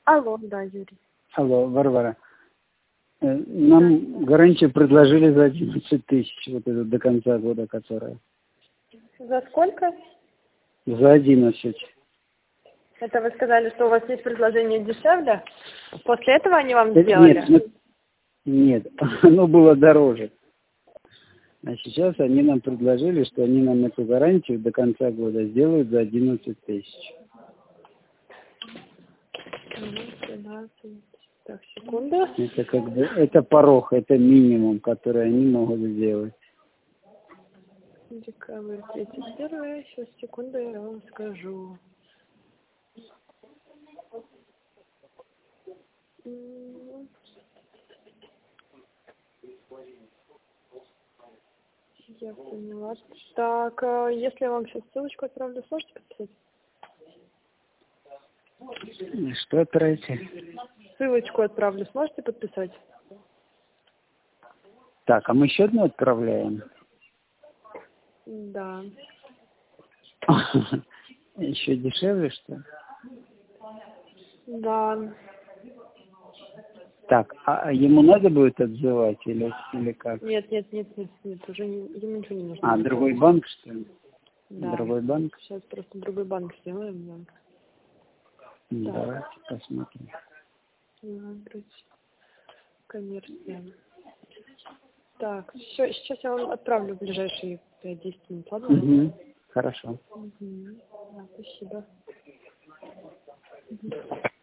Алло, да, Юрий. Алло, Варвара. Нам гарантию предложили за 11 тысяч, вот это до конца года, которая. За сколько? За 11. Это вы сказали, что у вас есть предложение дешевле? После этого они вам сделали? Нет, оно было дороже. А сейчас они нам предложили, что они нам эту гарантию до конца года сделают за 11 тысяч. 13. Так, секунду. Это как бы, это порог, это минимум, который они могут сделать. Декабрь 31. Сейчас, секунду, я вам скажу. Я поняла. Так, если я вам сейчас ссылочку отправлю, сможете подписать? Что отправите? Ссылочку отправлю, сможете подписать? Так, а мы еще одну отправляем? Да. Еще дешевле, что ли? Да. Так, а ему надо будет отзывать или как? Нет, уже ему ничего не нужно. А, другой банк, что ли? Да. Другой банк? Сейчас просто другой банк сделаем, да. Давайте посмотрим. Коммерция. Так, сейчас я вам отправлю в ближайшие 5-10 минут, ладно? Угу. Хорошо. Да, спасибо.